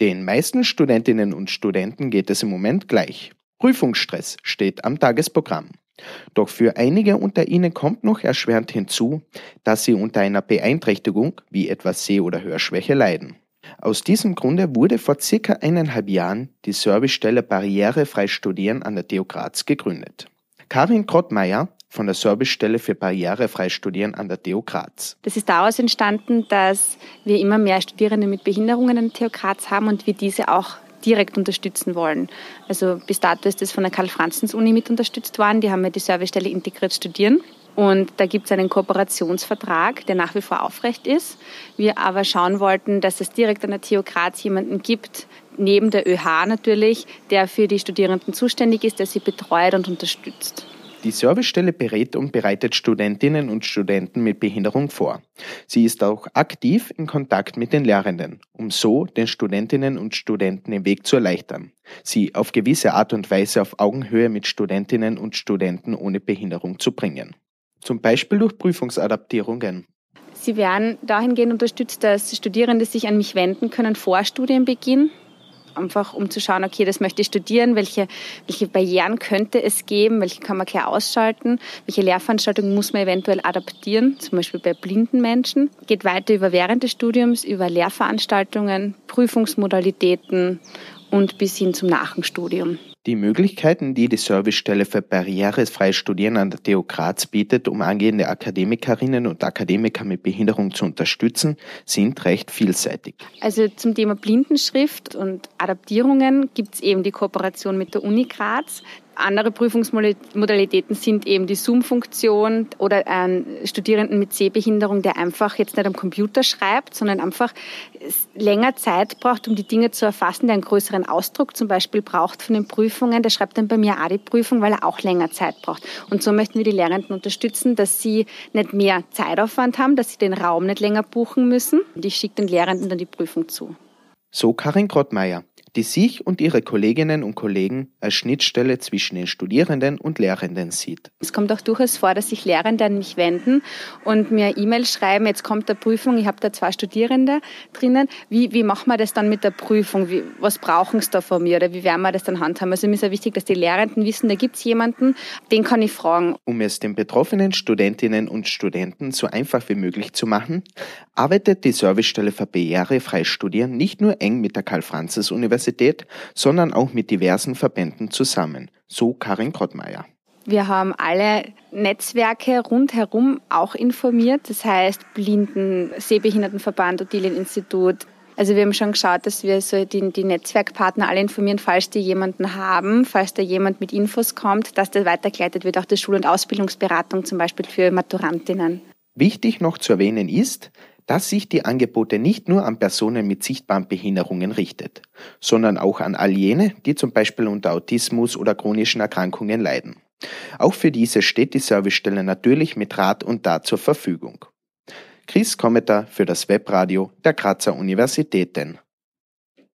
Den meisten Studentinnen und Studenten geht es im Moment gleich. Prüfungsstress steht am Tagesprogramm. Doch für einige unter ihnen kommt noch erschwerend hinzu, dass sie unter einer Beeinträchtigung wie etwa Seh- oder Hörschwäche leiden. Aus diesem Grunde wurde vor ca. 1,5 Jahren die Servicestelle Barrierefrei Studieren an der TU Graz gegründet. Karin Grottmeier von der Servicestelle für Barrierefrei Studieren an der TU Graz. Das ist daraus entstanden, dass wir immer mehr Studierende mit Behinderungen an der TU Graz haben und wir diese auch direkt unterstützen wollen. Also bis dato ist das von der Karl-Franzens-Uni mit unterstützt worden. Die haben ja die Servicestelle Integriert Studieren. Und da gibt es einen Kooperationsvertrag, der nach wie vor aufrecht ist. Wir aber schauen wollten, dass es direkt an der TU Graz jemanden gibt, neben der ÖH natürlich, der für die Studierenden zuständig ist, der sie betreut und unterstützt. Die Servicestelle berät und bereitet Studentinnen und Studenten mit Behinderung vor. Sie ist auch aktiv in Kontakt mit den Lehrenden, um so den Studentinnen und Studenten den Weg zu erleichtern, sie auf gewisse Art und Weise auf Augenhöhe mit Studentinnen und Studenten ohne Behinderung zu bringen. Zum Beispiel durch Prüfungsadaptierungen. Sie werden dahingehend unterstützt, dass Studierende sich an mich wenden können vor Studienbeginn. Einfach um zu schauen, okay, das möchte ich studieren, welche Barrieren könnte es geben, welche kann man gleich ausschalten, welche Lehrveranstaltungen muss man eventuell adaptieren, zum Beispiel bei blinden Menschen. Geht weiter über während des Studiums, über Lehrveranstaltungen, Prüfungsmodalitäten und bis hin zum Nachstudium. Die Möglichkeiten, die die Servicestelle für barrierefreies Studieren an der TU Graz bietet, um angehende Akademikerinnen und Akademiker mit Behinderung zu unterstützen, sind recht vielseitig. Also zum Thema Blindenschrift und Adaptierungen gibt es eben die Kooperation mit der Uni Graz. Andere Prüfungsmodalitäten sind eben die Zoom-Funktion oder ein Studierenden mit Sehbehinderung, der einfach jetzt nicht am Computer schreibt, sondern einfach länger Zeit braucht, um die Dinge zu erfassen, der einen größeren Ausdruck zum Beispiel braucht von den Prüfungen. Der schreibt dann bei mir auch die Prüfung, weil er auch länger Zeit braucht. Und so möchten wir die Lehrenden unterstützen, dass sie nicht mehr Zeitaufwand haben, dass sie den Raum nicht länger buchen müssen. Und ich schicke den Lehrenden dann die Prüfung zu. So Karin Grottmeier, die sich und ihre Kolleginnen und Kollegen als Schnittstelle zwischen den Studierenden und Lehrenden sieht. Es kommt auch durchaus vor, dass sich Lehrende an mich wenden und mir E-Mail schreiben, jetzt kommt eine Prüfung, ich habe da 2 Studierende drinnen, wie machen wir das dann mit der Prüfung, was brauchen sie da von mir oder wie werden wir das dann handhaben? Also mir ist ja wichtig, dass die Lehrenden wissen, da gibt es jemanden, den kann ich fragen. Um es den betroffenen Studentinnen und Studenten so einfach wie möglich zu machen, arbeitet die Servicestelle für barrierefreies Studieren nicht nur eng mit der Karl-Franzens-Universität, sondern auch mit diversen Verbänden zusammen, so Karin Grottmeier. Wir haben alle Netzwerke rundherum auch informiert, das heißt Sehbehindertenverband, Ottilien-Institut. Also wir haben schon geschaut, dass wir so die Netzwerkpartner alle informieren, falls die jemanden haben, falls da jemand mit Infos kommt, dass der weitergeleitet wird, auch die Schul- und Ausbildungsberatung zum Beispiel für Maturantinnen. Wichtig noch zu erwähnen ist, dass sich die Angebote nicht nur an Personen mit sichtbaren Behinderungen richtet, sondern auch an all jene, die zum Beispiel unter Autismus oder chronischen Erkrankungen leiden. Auch für diese steht die Servicestelle natürlich mit Rat und Tat zur Verfügung. Chris Kommeter für das Webradio der Grazer Universitäten.